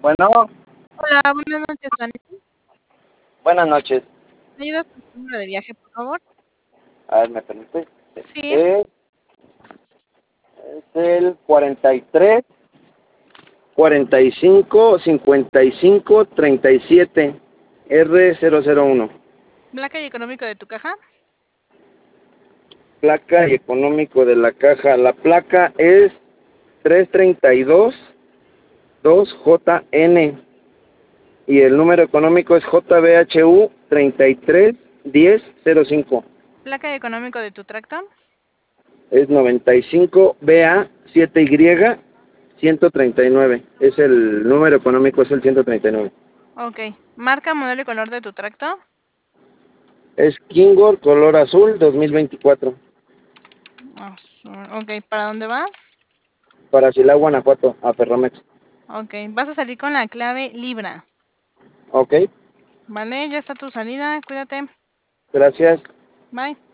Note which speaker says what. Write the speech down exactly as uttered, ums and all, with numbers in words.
Speaker 1: Bueno,
Speaker 2: Hola, buenas noches, Vanessa.
Speaker 1: buenas noches.
Speaker 2: ¿Me ayudas con tu número de viaje, por favor?
Speaker 1: A ver, ¿me permite?
Speaker 2: Sí.
Speaker 1: Es, es el cuarenta y tres, cuarenta y cinco, cincuenta y cinco, treinta y siete, R cero cero uno.
Speaker 2: ¿Placa y económico de tu caja?
Speaker 1: Placa y económico de la caja. La placa es tres treinta y dos, dos J N y el número económico es J B H U treinta y tres, diez, cero cinco.
Speaker 2: ¿Placa y económico de tu tractor?
Speaker 1: Es noventa y cinco B A siete Y ciento treinta y nueve. Es el número económico, es el ciento treinta y nueve.
Speaker 2: Ok. ¿Marca, modelo y color de tu tractor?
Speaker 1: Es Kingor color azul dos mil veinticuatro.
Speaker 2: Azul. Ok, ¿para dónde vas?
Speaker 1: Para Silao, Guanajuato, a Ferromex.
Speaker 2: Ok, vas a salir con la clave Libra.
Speaker 1: Ok,
Speaker 2: Vale, ya está tu salida, cuídate.
Speaker 1: gracias.
Speaker 2: Bye.